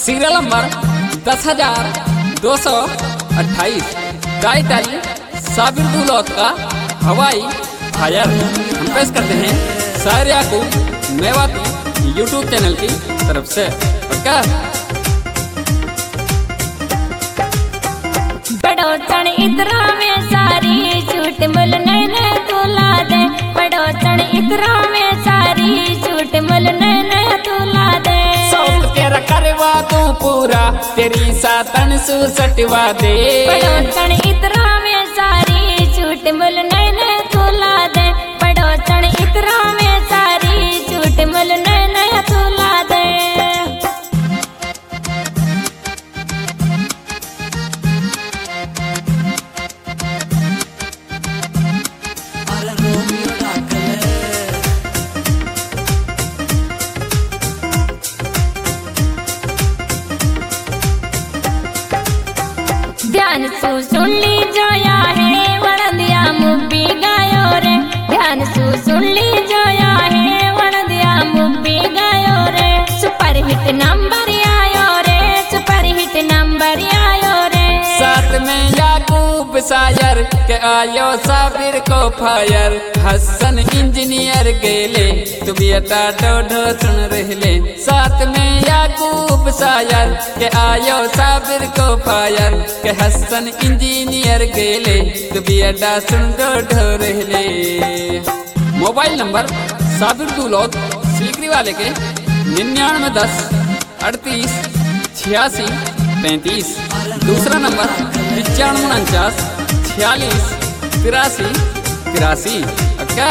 Serial number 10,228 title Sabir दुलौत का हवाई फायर। हम पेश करते हैं शायर याकूब मेवाती यूट्यूब चैनल की तरफ से। पड़ोसन इतरा में सारी झूठ मुल नैने तुला दे, पड़ोसन इतरा में सारी झूठ मुल नैने तुला दे। शौक तेरा करवा तू पूरा तेरी सातन सुसटवा दे, पड़ोसन इतरा में सारी झूठ मुल नैने तुला दे, पड़ोसन इतरा में सारी झूठ मुल नैने तुला दे। ध्यान सु सुन ली जोया है वणदिया मुब्बी गायो रे, ध्यान सु सुन ली जोया है वणदिया मुब्बी गायो रे। सुपर हिट नंबर आयो रे, सुपर हिट नंबर आयो रे। साथ में याकूब शायर के आयो साबिर को फायर। हसन इंजीनियर गेले तू बेटा डोडो सुन रहले। साथ में याकूब शायर के आयो साबिर को फायर के हसन इंजीनियर गेले तू बेटा सुन डोडो रहले। मोबाइल नंबर साबिर दुलौत सीकरी वाले के 9910 38 86 35। दूसरा नंबर 9549 46 83 83। क्या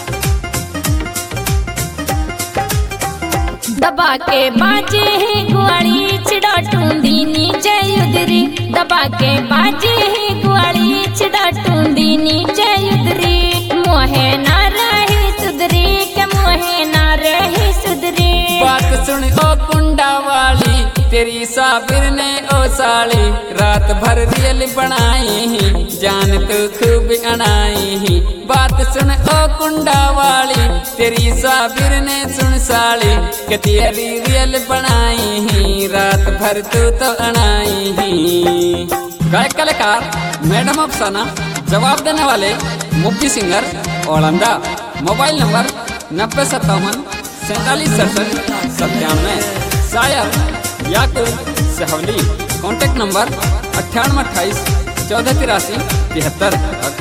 दबा के बाजे है गुआड़ी छिड़ा टूंडी नीचे उधरी, दबा के बाजे है गुआड़ी छिड़ा टूंडी नीचे उधरी। मोहे ना रहे सुधरी के मोहे ना रहे सुधरी। बात सुन ओ कुंडा वाली तेरी साबिर ने ओ साली रात भर रियल बनाई ही जान तो खूब अनाई ही। बात सुन ओ कुंडा वाली तेरी साबिर ने सुन साली के तेरी रियल बनाई ही रात भर तू तो अनाई ही। गायक कलाकार मैडम अफसाना, जवाब देने वाले मुफ्ती सिंगर ओलंदा। Mobile number 9057 47 67 97। शायर याकूब सहवली। Contact number 9828 1483 73।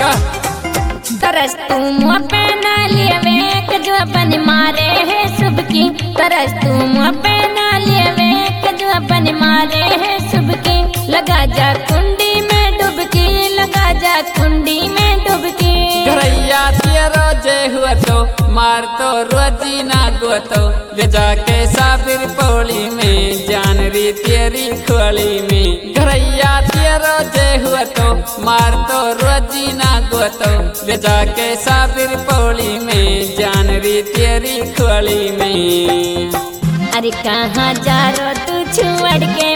तरस तू मुँह पे ना लिए वेक जो अपन मारे है सुबकी, तरस तू मुँह पे ना लिए वेक जो अपन मारे है सुबकी। लगा जा कुंडी में डुबकी, लगा जा कुंडी में डुबकी। घरैया तेरो जे हुआ तो मार तो रोजी ना गो तो ले जाके साबिर पौड़ी में जान री तेरी खोली में। घरैया तेरो जे हुआ तो मार तो रोजी ना गो तो ले जाके साबिर पौड़ी में जान री तेरी खोली में। अरे कहाँ जा रो तू छुअड़ के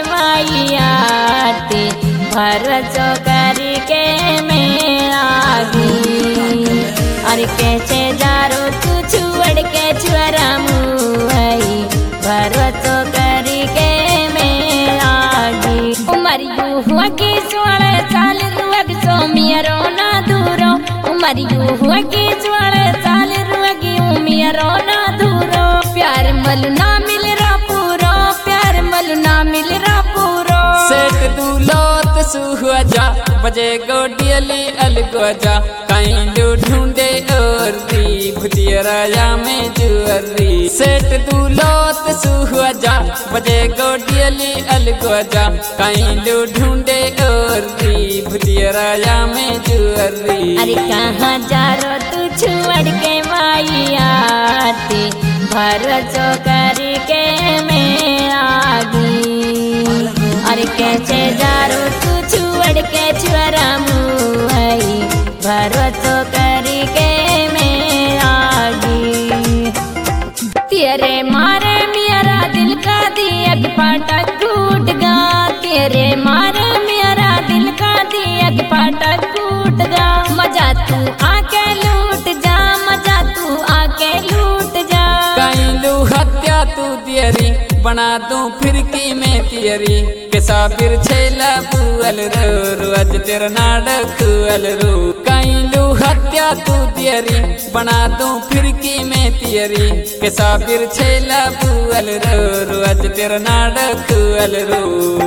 माइयाती भरोसो करके मैं आगी। अरे कैसे जा रो तू छुअड़ के छुअरा मुई भरोसो करके मैं आगी। उमर यू हुआ कि 16 साल रुअग सो मियरो ना दूरो, उमर यू हुआ कि 16 साल रुअग मियरो ना दूरो। प्यार मल ना मिल रहा पूरो, प्यार मल ना मिल रहा पूरो। सेठ दुलौत सुहुआ जा बजे गोडियली अलगो जा कहीं ढूंढे और दी भुतियराया में जुअरी। सेठ दुलौत सुहुआ जा बजे गोडियली अलगो जा कहीं ढूंढे और दी भुतियराया में जुअरी। अरे कहाँ जा रो तू छुअड़ के माइयाती भरोसो करके मैं आगी। अरे कैसे जा रो तू छुअड़ के छुअरा मुई भरोसो करके मैं आगी। तेरे मारे मेरा दिल का दिया फाटक टूट गा, तेरे मारे मेरा दिल का दिया फाटक टूट गा। मजा तू आके लूट जा, मजा तू आके लूट जा। कहीं लू हत्या तू तेरी बना बना दूं फिरकी में तियरी के साबिर छेला बुअल रो अज तेरा नाटक खुअल रो कैलू हत्या तू तियरी बना दूं फिरकी में तियरी के साबिर छेला बुअल रो अज तेरा नाटक खुअल रो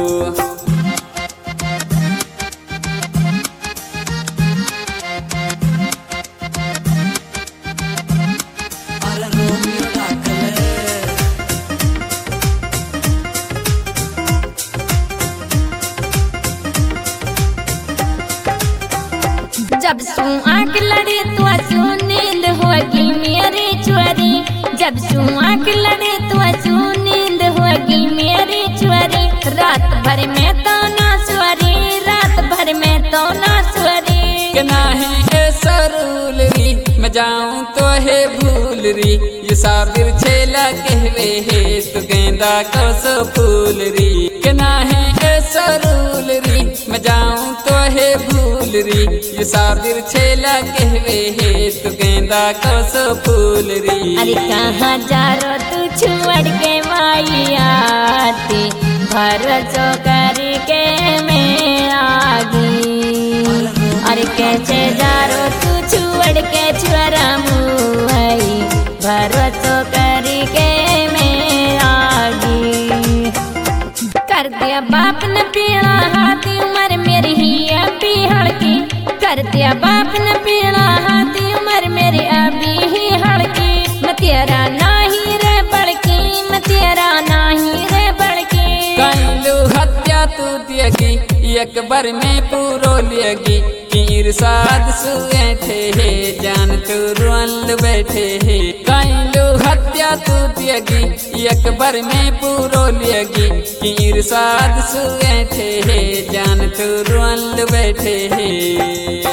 जब सू आँख लड़े तो सू नींद होगी मेरी चोरी जब सू आँख लड़े तो सू नींद होगी मेरी चोरी रात भर में तो ना सोरी रात भर में तो ना सोरी के नाही है सरूल री मैं जाऊं तो है भूल री ये साबिर छेला कहवे है तो गेंदा को सो फूल री के नाही है सरूल री मैं जाऊं तो है भूल री ये साबिर छेला कहवे है तो गेंदा को सो फूल री अरे कहाँ जा रो तू छोड़ के माइयाती भरोसा करके मैं आगी अरे कैसे जा रो तू छोड़ के छोरा मुई भरोसा करके मैं आगी कर दिया बाप ने पीड़ा हाथी उम्र मेरी ही अभी हड़की कर दिया बाप ने पीड़ा हाथी उम्र मेरी अभी ही हड़की मैं तेरा नहीं रे बड़की मैं तेरा नहीं रे बड़की कैलू हत्या तू दियगी एक बार में पूरो लियगी कीर साध सुए थे हे जान तू रुअल बैठे हे कैलू हत्या तू दियगी एक बार में पूरो लियगी कीर साध सुए थे हे जान तू रुअल बैठे हे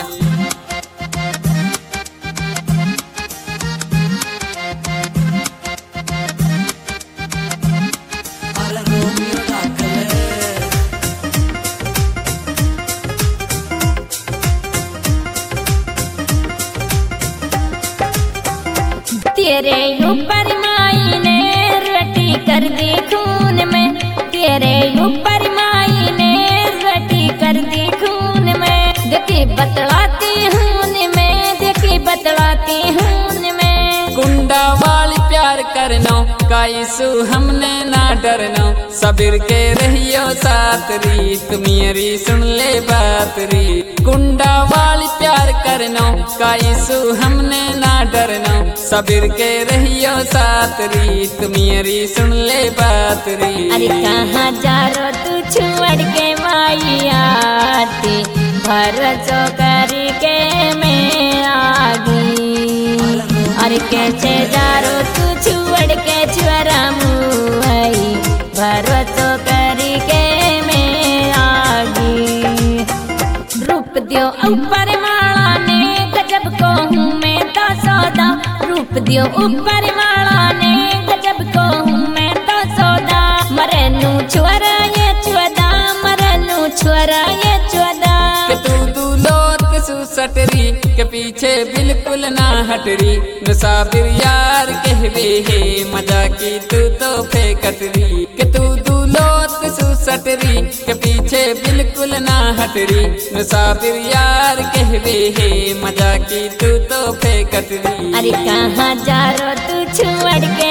तेरे ऊपर माई ने रोटी कर दी खून में तेरे ऊपर माई ने रोटी कर दी खून में देखी बतलाती हूँ मैं देखी बतलाती हूँ मैं गुंडा वाली प्यार करनो काईसु हमने ना डरनो सबीर के रहियो साथ री तुम्हारी सुन ले बात री गुंडा वाली प्यार करनो काईसु हमने ना डरनो सबीर के रहियो साथ री तुम्हारी सुन ले बात री अरे कहाँ जा रो तू छोड़ के माइयाती भरोसा करके मैं आगी अरे कैसे जा रो तू छोड़ के छोरा मुई भरोसा करके मैं आगी रूप दियो ऊपर माला ने गजब को हूँ मैं तो सौदा रूप दियो ऊपर माला ने गजब को हूँ मैं तो सौदा मरनू छोरा ये चौदा मरनू छोरा ये चौदा के तू दूलोत सुसटरी के पीछे बिल्कुल ना हटरी मुसाफिर यार कहवे है मजा की तू तो फेकतरी के तू दूलोत सुसटरी के पीछे बिल्कुल ना हटरी मुसाफिर यार कहवे है मजा की तू तो फेकतरी अरे कहाँ जा रो तू छोड़ के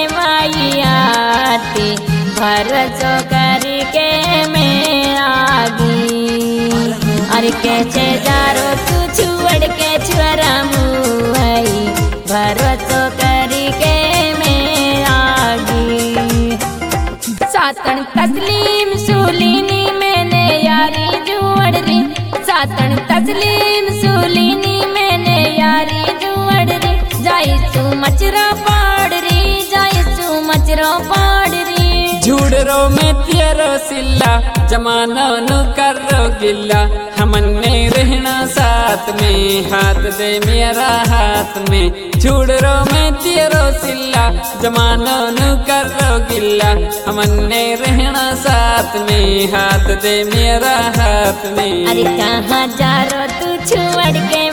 माइयाती भरोसा करके मैं आगी अरे कैसे जा रो तू छोड़ के छोरा मुई भरोसा करके मैं आगी सातन तस्लीम सुलीनी मैंने यारी जोड़ री सातन तस्लीम सुलीनी मैंने यारी जोड़ री जाई तू मचरा पाड़ री जाई तू मचरा पाड़ री झूठ रो में तेरो सिल्ला जमाना नु कर रो गिल्ला हमने रहना साथ में हाथ दे मेरा हाथ में झूठ रो में तेरो सिल्ला जमाना नु कर रो गिल्ला हमने रहना साथ में हाथ दे मेरा हाथ में अरे कहाँ जा रो तू छोड़ के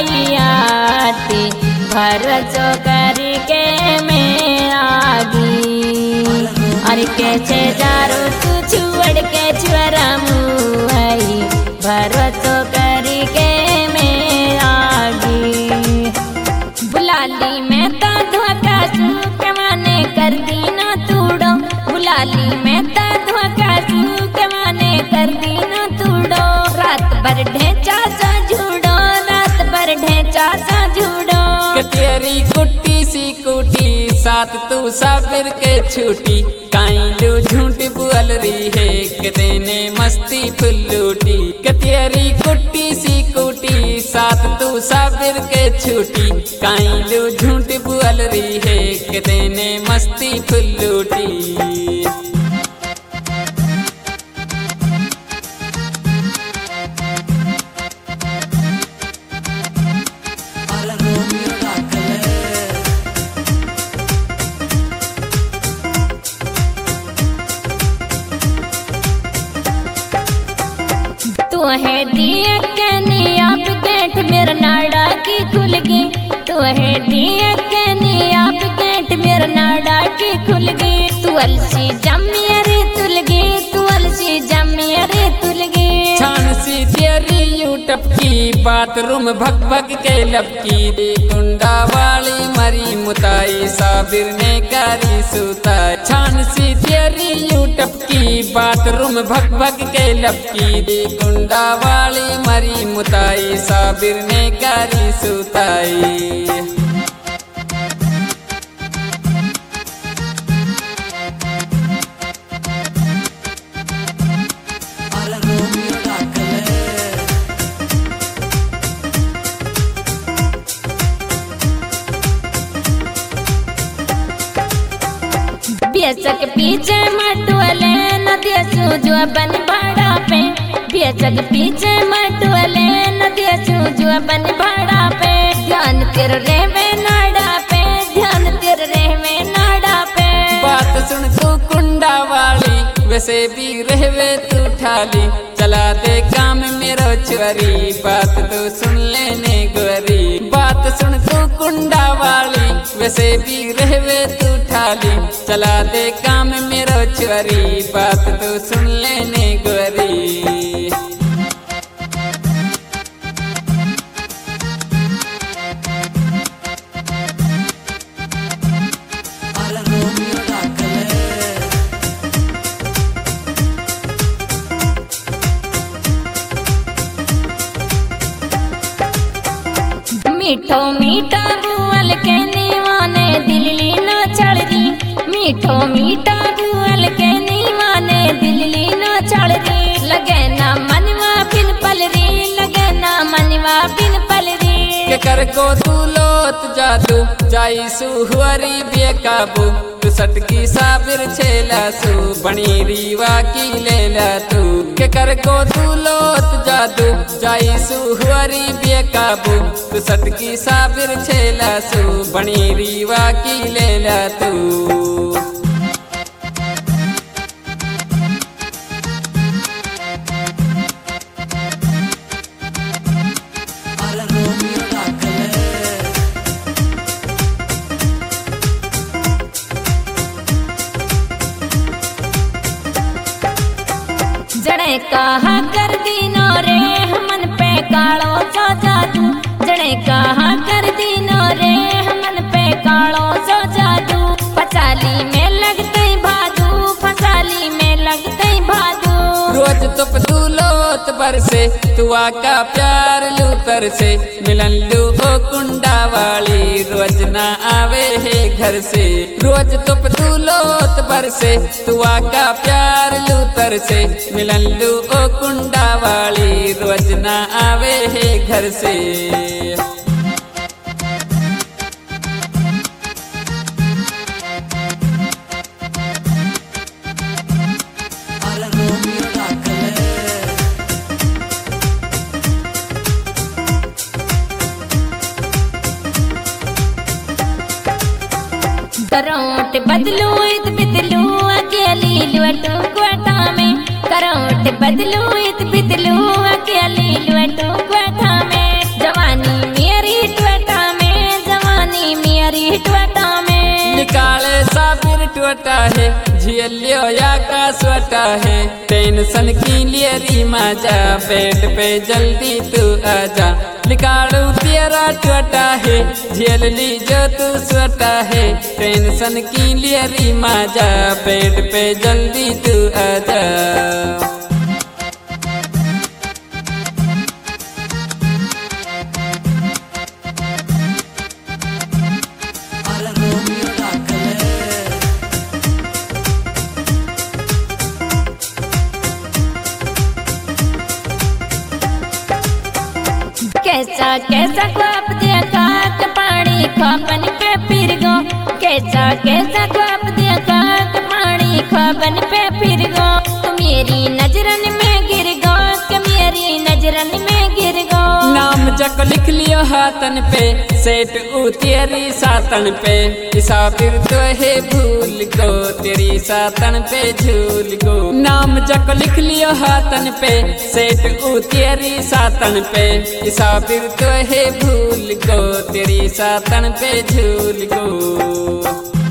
माइयाती भरोसा करके मैं आगी अरे के छे जारो तू छुअड़ के छुअरा मुआई भरोसो करी के मैं आगी बुलाली में ता धोखा सूख माने कर दी ना तूड़ो बुलाली में ता धोखा सूख माने कर दी ना तूड़ो रात भर ढेंचा सा झूड़ो रात भर ढेंचा सा झूड़ो तेरी कुट्टी सी कुटी साथ तू साबिर के छूटी काइलू झूठ बुअल रही है कदे ने मस्ती फुल्लूटी तेरी कुट्टी सी कुटी साथ तू साबिर के छूटी काइलू झूठ बुअल रही है कदे ने मस्ती फुल्लूटी तू है दिया कहनी आप गेट मेरा नाड़ा की खुल गई तू है दिया कहनी आप गेट मेरा नाड़ा की खुल गई तू अलसी जमी अरे तुल गई तू अलसी जमी अरे तुल गई छान सी तेरी यूटप की बाथरूम भग भग के लपकी कुंडा वाली मरी मुताई साबिर ने करी सुता छान सी तेरी यूटप की बाथरूम भग भग के लपकी कुंडा वाली मरी मुताई साबिर ने करी सुताई बेचक पीछे मटुअले नदिया सूजुआ बन भाड़ा पे बेचक पीछे मटुअले नदिया सूजुआ बन भाड़ा पे ध्यान तेरे रेवे नाड़ा पे ध्यान तेरे रेवे नाड़ा पे बात सुन तू कुंडा वाली वैसे भी रहवे तू ठाली चला दे काम मेरो चुरी बात तो सुन लेने गोरी बात सुन तू कुंडा वाली वैसे भी रहवे तू ठाली चला दे काम मेरो चुरी बात तो सुन लेने गोरी मीठो मीठा बुअल के नीवाने दिल्ली ना चढ़ दी मीठो मीठा बुअल के नीवाने दिल्ली ना चढ़ दी लगे ना मनवा बिन पल री लगे ना मनवा बिन पल री के कर को तू लोत जादू जाई सुहुअरी बेकाबू तू सटकी साबिर छेला सू बनी रीवा की लेला तू के कर को तू लोत जादू जाई सुहुअरी बेकाबू तू सटकी साबिर छेला सू बनी रीवा की लेला तू जड़े कहा कर दीनो रे हमन पे कालो सो जादू जड़े कहा कर दीनो रे हमन पे कालो सो जादू पचाली में लगते भादू फसाली में लगते भादू रोज तुप तू लोत बरसे तुआ का प्यार लूतर से मिलन लू ओ कुंडा वाली रोज ना आवे है घर से रोज तुप तू लोत बरसे तुआ का प्यार लूतर से मिलन लू ओ कुंडा वाली रोज ना आवे है घर से करोट बदलू इत बिदलू अकेली लुटू क्वाटा में करोट बदलू इत बिदलू अकेली लुटू क्वाटा में जवानी में छोटा है, टेंशन की लिए री मजा, बेड पे जल्दी तू आजा। निकालू तेरा छोटा है, झेल ली जो तू छोटा है, टेंशन की लिए री मजा, बेड पे जल्दी तू आजा। कैसा कैसा ख्वाब देखा के पानी ख्वाबन पे फिर गो, कैसा कैसा ख्वाब देखा के पानी ख्वाबन पे फिर गो। तुम मेरी नजरन में गिर गो, कि मेरी नजरन में गिर गो। नाम जक लिख लियो हाथन पे, सेठ तेरी सातन पे, ईसा फिर तो है भूल गो, तेरी सातन पे झूल गो। नाम जक लिख लियो हाथन पे, सेठ तेरी सातन पे, ईसा फिर तो है भूल गो, तेरी सातन पे झूल गो।